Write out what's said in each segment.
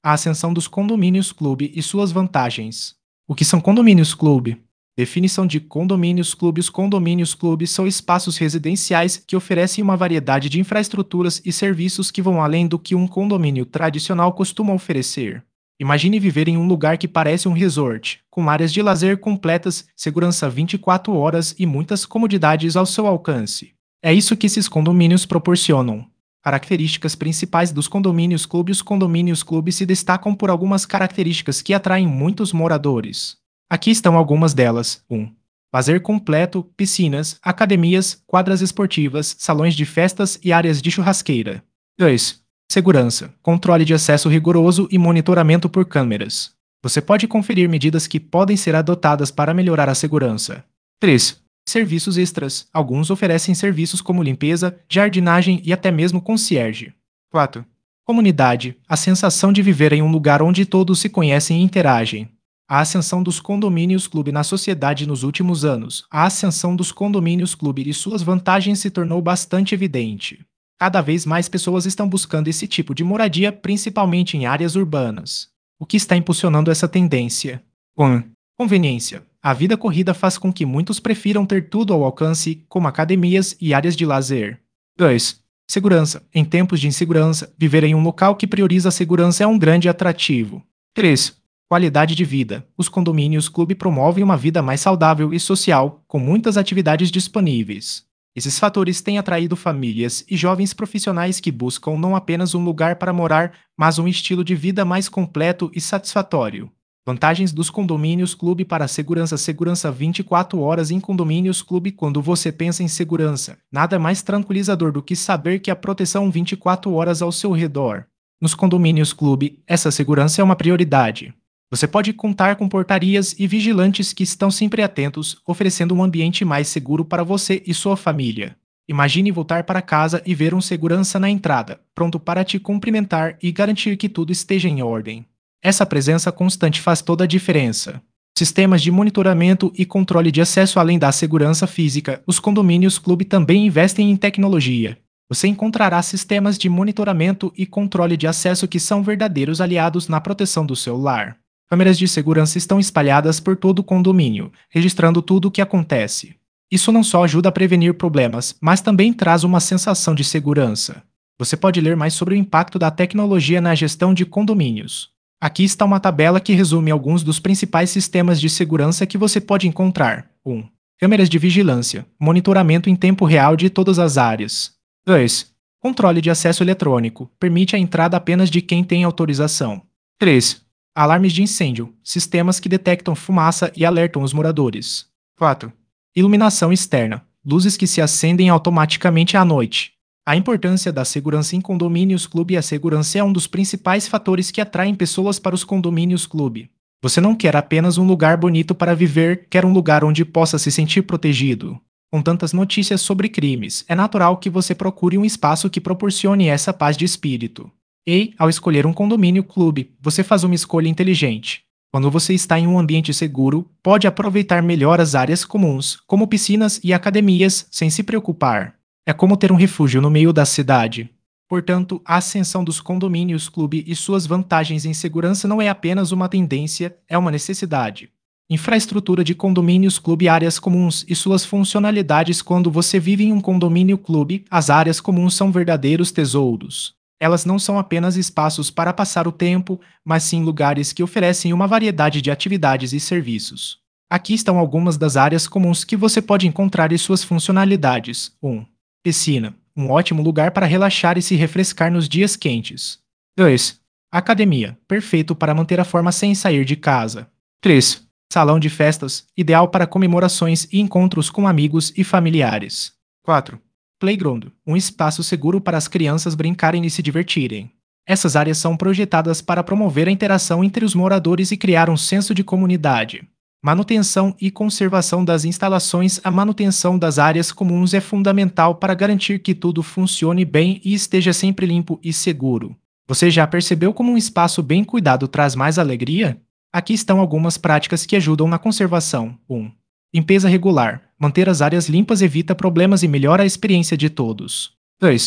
A ascensão dos condomínios clube e suas vantagens. O que são condomínios clube? Definição de condomínios clube. Os condomínios clube são espaços residenciais que oferecem uma variedade de infraestruturas e serviços que vão além do que um condomínio tradicional costuma oferecer. Imagine viver em um lugar que parece um resort, com áreas de lazer completas, segurança 24 horas e muitas comodidades ao seu alcance. É isso que esses condomínios proporcionam. Características principais dos condomínios clube. Os condomínios clube se destacam por algumas características que atraem muitos moradores. Aqui estão algumas delas. 1. Lazer completo, piscinas, academias, quadras esportivas, salões de festas e áreas de churrasqueira. 2. Segurança, controle de acesso rigoroso e monitoramento por câmeras. Você pode conferir medidas que podem ser adotadas para melhorar a segurança. 3. Serviços extras. Alguns oferecem serviços como limpeza, jardinagem e até mesmo concierge. 4. Comunidade. A sensação de viver em um lugar onde todos se conhecem e interagem. A ascensão dos condomínios clube na sociedade nos últimos anos. A ascensão dos condomínios clube e suas vantagens se tornou bastante evidente. Cada vez mais pessoas estão buscando esse tipo de moradia, principalmente em áreas urbanas. O que está impulsionando essa tendência? 1. Conveniência. A vida corrida faz com que muitos prefiram ter tudo ao alcance, como academias e áreas de lazer. 2. Segurança. Em tempos de insegurança, viver em um local que prioriza a segurança é um grande atrativo. 3. Qualidade de vida. Os condomínios clube promovem uma vida mais saudável e social, com muitas atividades disponíveis. Esses fatores têm atraído famílias e jovens profissionais que buscam não apenas um lugar para morar, mas um estilo de vida mais completo e satisfatório. Vantagens dos condomínios clube para a segurança. Segurança 24 horas em condomínios clube. Quando você pensa em segurança, nada mais tranquilizador do que saber que há proteção 24 horas ao seu redor. Nos condomínios clube, essa segurança é uma prioridade. Você pode contar com portarias e vigilantes que estão sempre atentos, oferecendo um ambiente mais seguro para você e sua família. Imagine voltar para casa e ver um segurança na entrada, pronto para te cumprimentar e garantir que tudo esteja em ordem. Essa presença constante faz toda a diferença. Sistemas de monitoramento e controle de acesso. Além da segurança física, os condomínios clube também investem em tecnologia. Você encontrará sistemas de monitoramento e controle de acesso que são verdadeiros aliados na proteção do seu lar. Câmeras de segurança estão espalhadas por todo o condomínio, registrando tudo o que acontece. Isso não só ajuda a prevenir problemas, mas também traz uma sensação de segurança. Você pode ler mais sobre o impacto da tecnologia na gestão de condomínios. Aqui está uma tabela que resume alguns dos principais sistemas de segurança que você pode encontrar. 1. Câmeras de vigilância, monitoramento em tempo real de todas as áreas. 2. Controle de acesso eletrônico, permite a entrada apenas de quem tem autorização. 3. Alarmes de incêndio, sistemas que detectam fumaça e alertam os moradores. 4. Iluminação externa, luzes que se acendem automaticamente à noite. A importância da segurança em condomínios clube. A segurança é um dos principais fatores que atraem pessoas para os condomínios clube. Você não quer apenas um lugar bonito para viver, quer um lugar onde possa se sentir protegido. Com tantas notícias sobre crimes, é natural que você procure um espaço que proporcione essa paz de espírito. E, ao escolher um condomínio clube, você faz uma escolha inteligente. Quando você está em um ambiente seguro, pode aproveitar melhor as áreas comuns, como piscinas e academias, sem se preocupar. É como ter um refúgio no meio da cidade. Portanto, a ascensão dos condomínios clube e suas vantagens em segurança não é apenas uma tendência, é uma necessidade. Infraestrutura de condomínios clube. Áreas comuns e suas funcionalidades. Quando você vive em um condomínio clube, as áreas comuns são verdadeiros tesouros. Elas não são apenas espaços para passar o tempo, mas sim lugares que oferecem uma variedade de atividades e serviços. Aqui estão algumas das áreas comuns que você pode encontrar e suas funcionalidades. 1. Piscina. Um ótimo lugar para relaxar e se refrescar nos dias quentes. 2. Academia. Perfeito para manter a forma sem sair de casa. 3. Salão de festas. Ideal para comemorações e encontros com amigos e familiares. 4. Playground, um espaço seguro para as crianças brincarem e se divertirem. Essas áreas são projetadas para promover a interação entre os moradores e criar um senso de comunidade. Manutenção e conservação das instalações. A manutenção das áreas comuns é fundamental para garantir que tudo funcione bem e esteja sempre limpo e seguro. Você já percebeu como um espaço bem cuidado traz mais alegria? Aqui estão algumas práticas que ajudam na conservação. 1. Limpeza regular. Manter as áreas limpas evita problemas e melhora a experiência de todos. 2.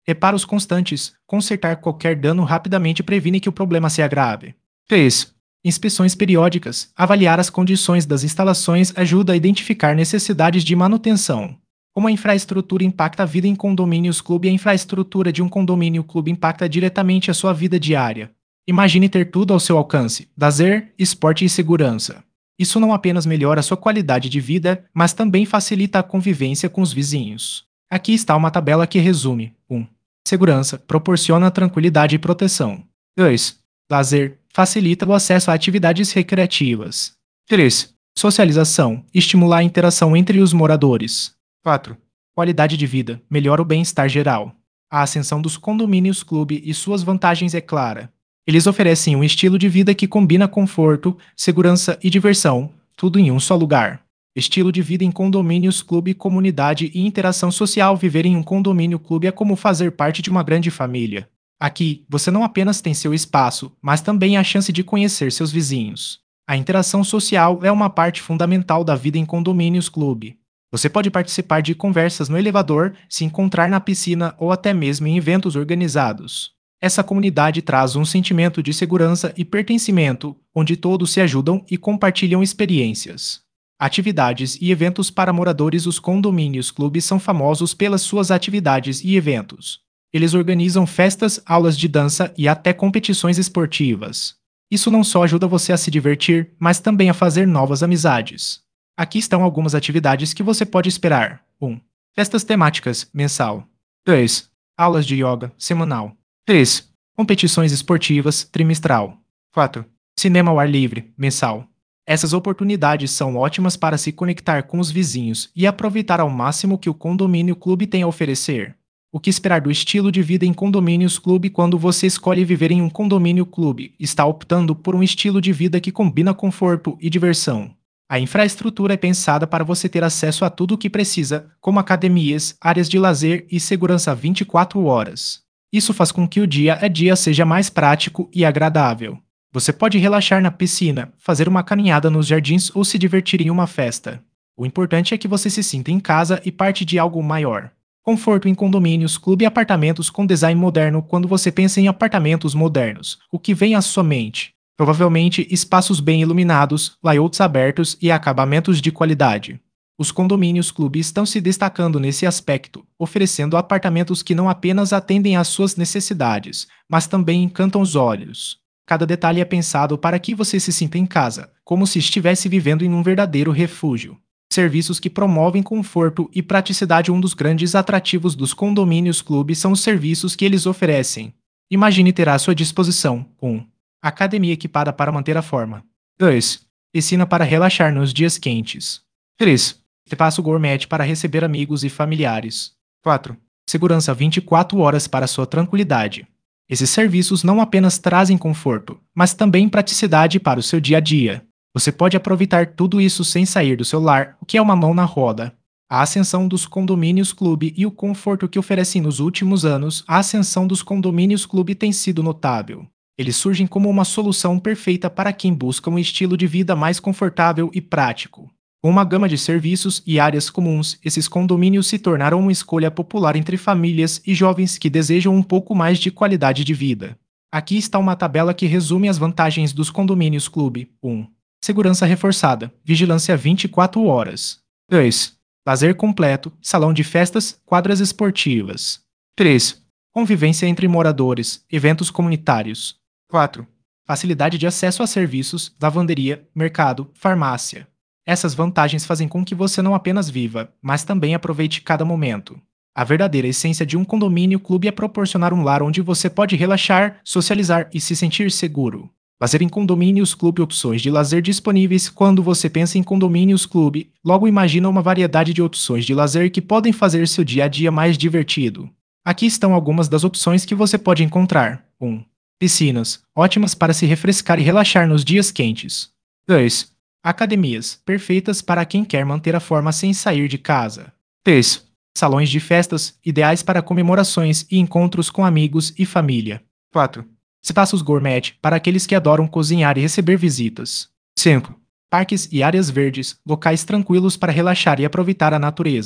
Reparos constantes. Consertar qualquer dano rapidamente previne que o problema se agrave. 3. Inspeções periódicas. Avaliar as condições das instalações ajuda a identificar necessidades de manutenção. Como a infraestrutura impacta a vida em condomínios clube, a infraestrutura de um condomínio clube impacta diretamente a sua vida diária. Imagine ter tudo ao seu alcance: lazer, esporte e segurança. Isso não apenas melhora a sua qualidade de vida, mas também facilita a convivência com os vizinhos. Aqui está uma tabela que resume: 1. Segurança proporciona tranquilidade e proteção. 2. Lazer facilita o acesso a atividades recreativas. 3. Socialização estimula a interação entre os moradores. 4. Qualidade de vida melhora o bem-estar geral. A ascensão dos condomínios clube e suas vantagens é clara. Eles oferecem um estilo de vida que combina conforto, segurança e diversão, tudo em um só lugar. Estilo de vida em condomínios clube, comunidade e interação social. Viver em um condomínio clube é como fazer parte de uma grande família. Aqui, você não apenas tem seu espaço, mas também a chance de conhecer seus vizinhos. A interação social é uma parte fundamental da vida em condomínios clube. Você pode participar de conversas no elevador, se encontrar na piscina ou até mesmo em eventos organizados. Essa comunidade traz um sentimento de segurança e pertencimento, onde todos se ajudam e compartilham experiências. Atividades e eventos para moradores. Os condomínios clubes são famosos pelas suas atividades e eventos. Eles organizam festas, aulas de dança e até competições esportivas. Isso não só ajuda você a se divertir, mas também a fazer novas amizades. Aqui estão algumas atividades que você pode esperar. 1. Festas temáticas, mensal. 2. Aulas de yoga, semanal. 3. Competições esportivas, trimestral. 4. Cinema ao ar livre, mensal. Essas oportunidades são ótimas para se conectar com os vizinhos e aproveitar ao máximo o que o condomínio clube tem a oferecer. O que esperar do estilo de vida em condomínios clube? Quando você escolhe viver em um condomínio clube, está optando por um estilo de vida que combina conforto e diversão. A infraestrutura é pensada para você ter acesso a tudo o que precisa, como academias, áreas de lazer e segurança 24 horas. Isso faz com que o dia a dia seja mais prático e agradável. Você pode relaxar na piscina, fazer uma caminhada nos jardins ou se divertir em uma festa. O importante é que você se sinta em casa e parte de algo maior. Conforto em condomínios, clube e apartamentos com design moderno. Quando você pensa em apartamentos modernos, o que vem à sua mente? Provavelmente espaços bem iluminados, layouts abertos e acabamentos de qualidade. Os condomínios clube estão se destacando nesse aspecto, oferecendo apartamentos que não apenas atendem às suas necessidades, mas também encantam os olhos. Cada detalhe é pensado para que você se sinta em casa, como se estivesse vivendo em um verdadeiro refúgio. Serviços que promovem conforto e praticidade. Um dos grandes atrativos dos condomínios clube são os serviços que eles oferecem. Imagine ter à sua disposição 1. Academia equipada para manter a forma. 2. Piscina para relaxar nos dias quentes. 3. Espaço gourmet para receber amigos e familiares. 4. Segurança 24 horas para sua tranquilidade. Esses serviços não apenas trazem conforto, mas também praticidade para o seu dia a dia. Você pode aproveitar tudo isso sem sair do seu lar, o que é uma mão na roda. A ascensão dos condomínios clube e o conforto que oferecem nos últimos anos. A ascensão dos condomínios clube tem sido notável. Eles surgem como uma solução perfeita para quem busca um estilo de vida mais confortável e prático. Com uma gama de serviços e áreas comuns, esses condomínios se tornaram uma escolha popular entre famílias e jovens que desejam um pouco mais de qualidade de vida. Aqui está uma tabela que resume as vantagens dos condomínios clube. 1. Segurança reforçada, vigilância 24 horas. 2. Lazer completo, salão de festas, quadras esportivas. 3. Convivência entre moradores, eventos comunitários. 4. Facilidade de acesso a serviços, lavanderia, mercado, farmácia. Essas vantagens fazem com que você não apenas viva, mas também aproveite cada momento. A verdadeira essência de um condomínio clube é proporcionar um lar onde você pode relaxar, socializar e se sentir seguro. Lazer em condomínios clube. Opções de lazer disponíveis. Quando você pensa em condomínios clube, logo imagina uma variedade de opções de lazer que podem fazer seu dia a dia mais divertido. Aqui estão algumas das opções que você pode encontrar. 1. Piscinas, ótimas para se refrescar e relaxar nos dias quentes. 2. Academias, perfeitas para quem quer manter a forma sem sair de casa. 3. Salões de festas, ideais para comemorações e encontros com amigos e família. 4. Espaços gourmet, para aqueles que adoram cozinhar e receber visitas. 5. Parques e áreas verdes, locais tranquilos para relaxar e aproveitar a natureza.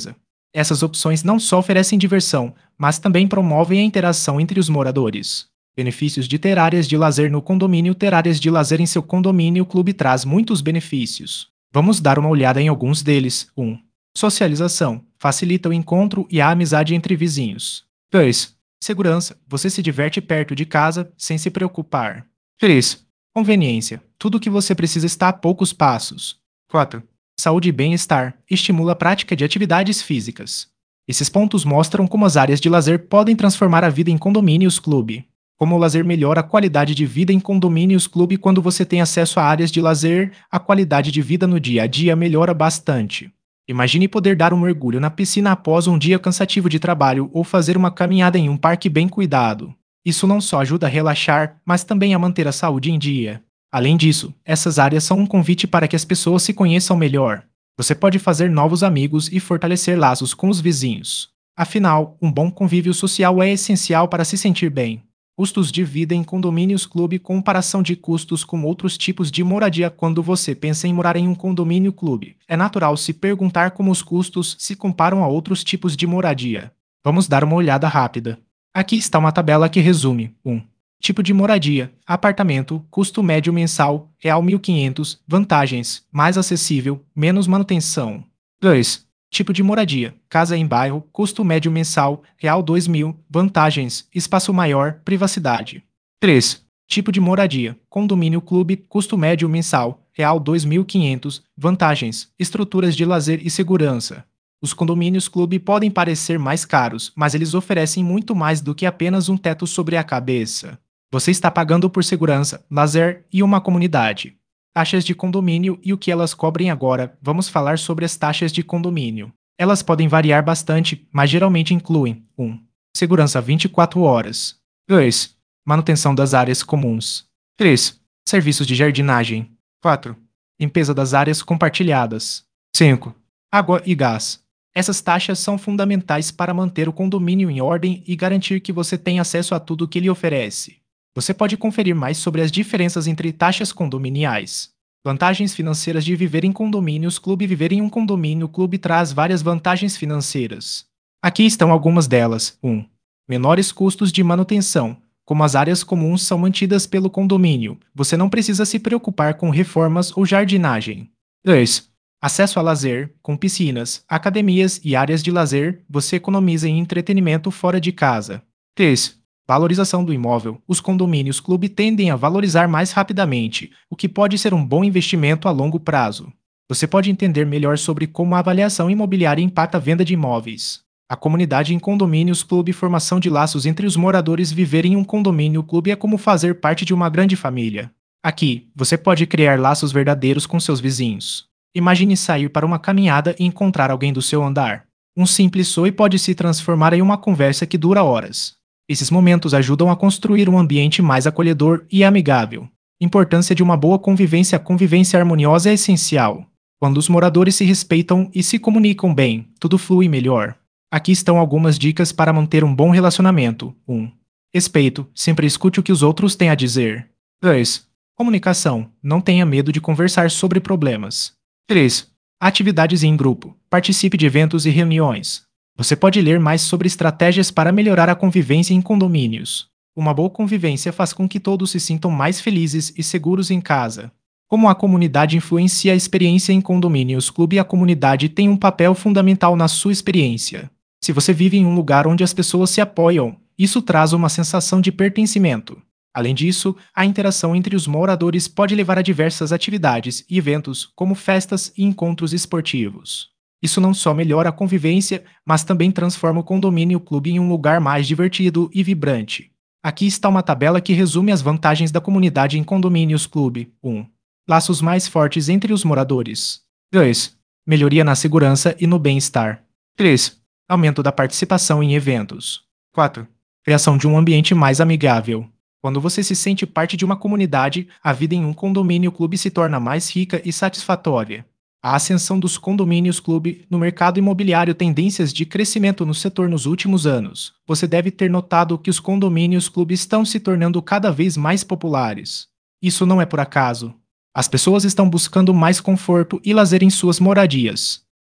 Essas opções não só oferecem diversão, mas também promovem a interação entre os moradores. Benefícios de ter áreas de lazer no condomínio. Ter áreas de lazer em seu condomínio clube traz muitos benefícios. Vamos dar uma olhada em alguns deles. 1. Socialização. Facilita o encontro e a amizade entre vizinhos. 2. Segurança. Você se diverte perto de casa sem se preocupar. 3. Conveniência. Tudo o que você precisa está a poucos passos. 4. Saúde e bem-estar. Estimula a prática de atividades físicas. Esses pontos mostram como as áreas de lazer podem transformar a vida em condomínios clube. Como o lazer melhora a qualidade de vida em condomínios clube. Quando você tem acesso a áreas de lazer, a qualidade de vida no dia a dia melhora bastante. Imagine poder dar um mergulho na piscina após um dia cansativo de trabalho ou fazer uma caminhada em um parque bem cuidado. Isso não só ajuda a relaxar, mas também a manter a saúde em dia. Além disso, essas áreas são um convite para que as pessoas se conheçam melhor. Você pode fazer novos amigos e fortalecer laços com os vizinhos. Afinal, um bom convívio social é essencial para se sentir bem. Custos de vida em condomínios clube. Comparação de custos com outros tipos de moradia. Quando você pensa em morar em um condomínio clube, é natural se perguntar como os custos se comparam a outros tipos de moradia. Vamos dar uma olhada rápida. Aqui está uma tabela que resume: 1. Tipo de moradia: apartamento, custo médio mensal, R$1.500, vantagens, mais acessível, menos manutenção. 2. Tipo de moradia: casa em bairro, custo médio mensal, R$2.000, vantagens, espaço maior, privacidade. 3. Tipo de moradia: condomínio clube, custo médio mensal, R$2.500, vantagens, estruturas de lazer e segurança. Os condomínios clube podem parecer mais caros, mas eles oferecem muito mais do que apenas um teto sobre a cabeça. Você está pagando por segurança, lazer e uma comunidade. Taxas de condomínio e o que elas cobrem agora. Vamos falar sobre as taxas de condomínio. Elas podem variar bastante, mas geralmente incluem: 1. Segurança 24 horas. 2. Manutenção das áreas comuns. 3. Serviços de jardinagem. 4. Limpeza das áreas compartilhadas. 5. Água e gás. Essas taxas são fundamentais para manter o condomínio em ordem e garantir que você tem acesso a tudo que ele oferece. Você pode conferir mais sobre as diferenças entre taxas condominiais. Vantagens financeiras de viver em condomínios clube. Viver em um condomínio clube traz várias vantagens financeiras. Aqui estão algumas delas. 1. Menores custos de manutenção. Como as áreas comuns são mantidas pelo condomínio, você não precisa se preocupar com reformas ou jardinagem. 2. Acesso a lazer, com piscinas, academias e áreas de lazer. Você economiza em entretenimento fora de casa. 3. Valorização do imóvel. Os condomínios clube tendem a valorizar mais rapidamente, o que pode ser um bom investimento a longo prazo. Você pode entender melhor sobre como a avaliação imobiliária impacta a venda de imóveis. A comunidade em condomínios clube. Formação de laços entre os moradores. Viver em um condomínio clube é como fazer parte de uma grande família. Aqui, você pode criar laços verdadeiros com seus vizinhos. Imagine sair para uma caminhada e encontrar alguém do seu andar. Um simples oi pode se transformar em uma conversa que dura horas. Esses momentos ajudam a construir um ambiente mais acolhedor e amigável. Importância de uma boa convivência. A convivência harmoniosa é essencial. Quando os moradores se respeitam e se comunicam bem, tudo flui melhor. Aqui estão algumas dicas para manter um bom relacionamento. 1. Respeito. Sempre escute o que os outros têm a dizer. 2. Comunicação. Não tenha medo de conversar sobre problemas. 3. Atividades em grupo. Participe de eventos e reuniões. Você pode ler mais sobre estratégias para melhorar a convivência em condomínios. Uma boa convivência faz com que todos se sintam mais felizes e seguros em casa. Como a comunidade influencia a experiência em condomínios clube. A comunidade tem um papel fundamental na sua experiência. Se você vive em um lugar onde as pessoas se apoiam, isso traz uma sensação de pertencimento. Além disso, a interação entre os moradores pode levar a diversas atividades e eventos, como festas e encontros esportivos. Isso não só melhora a convivência, mas também transforma o condomínio clube em um lugar mais divertido e vibrante. Aqui está uma tabela que resume as vantagens da comunidade em condomínios clube. 1. Laços mais fortes entre os moradores. 2. Melhoria na segurança e no bem-estar. 3. Aumento da participação em eventos. 4. Criação de um ambiente mais amigável. Quando você se sente parte de uma comunidade, a vida em um condomínio clube se torna mais rica e satisfatória. A ascensão dos condomínios clube no mercado imobiliário. Tendências de crescimento no setor nos últimos anos. Você deve ter notado que os condomínios clube estão se tornando cada vez mais populares. Isso não é por acaso. As pessoas estão buscando mais conforto e lazer em suas moradias.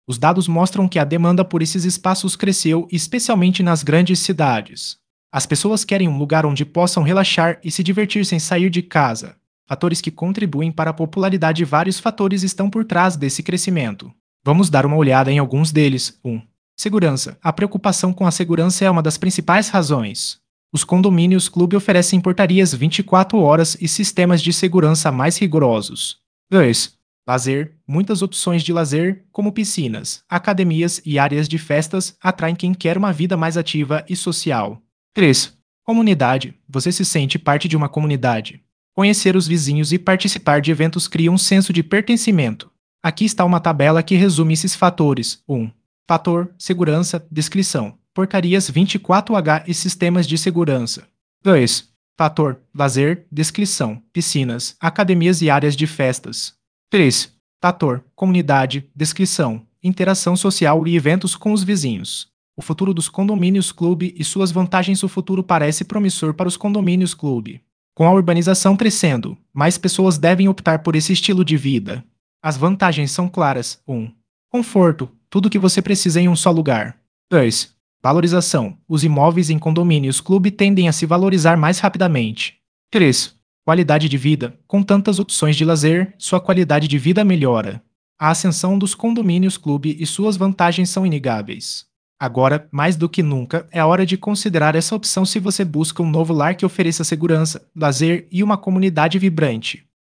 Os dados mostram que a demanda por esses espaços cresceu, especialmente nas grandes cidades. As pessoas querem um lugar onde possam relaxar e se divertir sem sair de casa. Fatores que contribuem para a popularidade. Vários fatores estão por trás desse crescimento. Vamos dar uma olhada em alguns deles. 1. Segurança. A preocupação com a segurança é uma das principais razões. Os condomínios clube oferecem portarias 24 horas e sistemas de segurança mais rigorosos. 2. Lazer. Muitas opções de lazer, como piscinas, academias e áreas de festas, atraem quem quer uma vida mais ativa e social. 3. Comunidade. Você se sente parte de uma comunidade. Conhecer os vizinhos e participar de eventos cria um senso de pertencimento. Aqui está uma tabela que resume esses fatores. 1. Fator, segurança, descrição. Portarias 24H e sistemas de segurança. 2. Fator, lazer, descrição. Piscinas, academias e áreas de festas. 3. Fator, comunidade, descrição. Interação social e eventos com os vizinhos. O futuro dos condomínios clube e suas vantagens. O futuro parece promissor para os condomínios clube. Com a urbanização crescendo, mais pessoas devem optar por esse estilo de vida. As vantagens são claras. 1. Conforto, tudo o que você precisa em um só lugar. 2. Valorização, os imóveis em condomínios clube tendem a se valorizar mais rapidamente. 3. Qualidade de vida, com tantas opções de lazer, sua qualidade de vida melhora. A ascensão dos condomínios clube e suas vantagens são inegáveis. Agora, mais do que nunca, é hora de considerar essa opção se você busca um novo lar que ofereça segurança, lazer e uma comunidade vibrante.